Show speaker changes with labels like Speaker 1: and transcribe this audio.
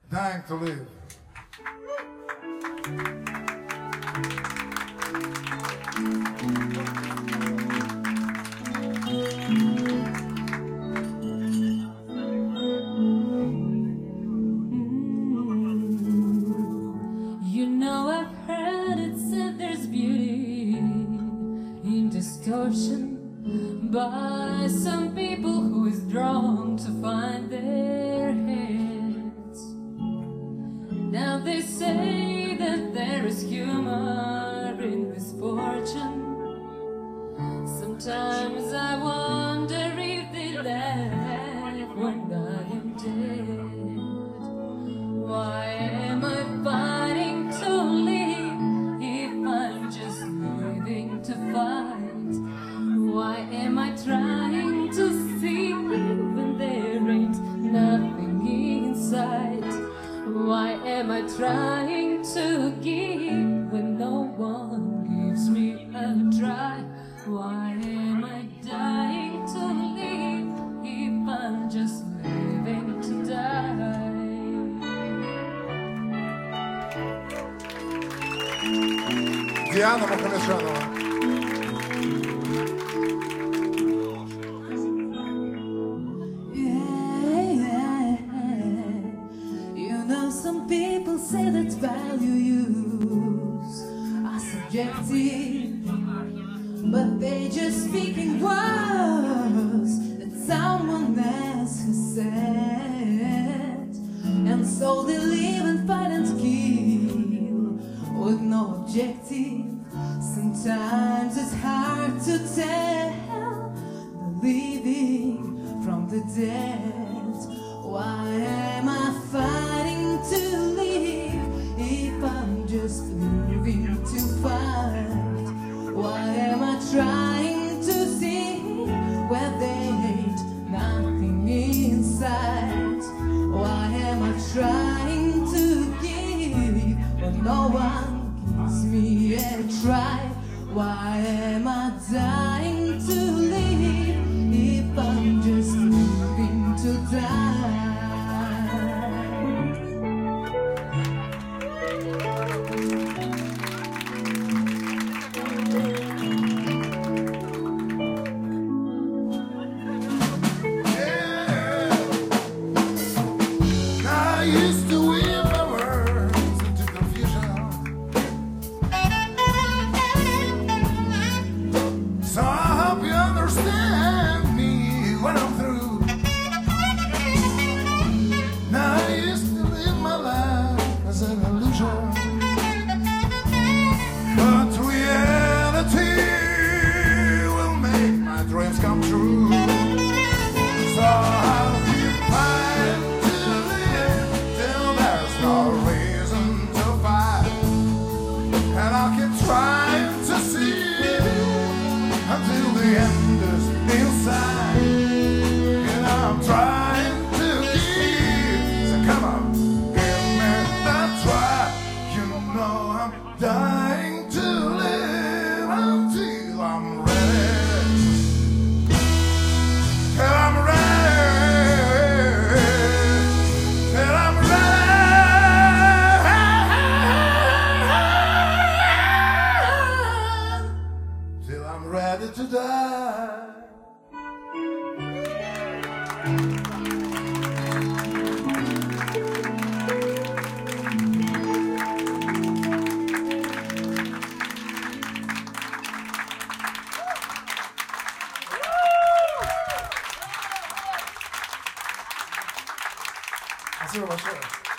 Speaker 1: dying to live.
Speaker 2: You know, I've heard it said there's beauty in distortion by some people who is drawn to find their heads. Now they say that there is humor in misfortune. Sometimes I wonder if they laugh when I am dead. Why am I fighting to live if I'm just living to fight? Why am I trying to see when there ain't nothing inside? Why am I trying to give when no one gives me a try? Why am I dying to live if I'm just living to die?
Speaker 1: Диана Мухамеджанова.
Speaker 2: Some people say that value use are subjective, but they just speaking words that someone else has said. And so they live and fight and kill with no objective. Sometimes it's hard to tell the living from the dead. Why am I fighting to live if I'm just living to fight? Why am I trying to see where there ain't nothing inside? Why am I trying to give when no one gives me a try? Why am I dying to live if I'm just living to die?
Speaker 1: Come true. So I'll keep fighting to live till there's no reason to fight, and I'll keep trying to see until the end is inside. And I'm trying to give, so come on, give me that try. You know I'm dying to live until I'm ready. Ready to die. Спасибо большое.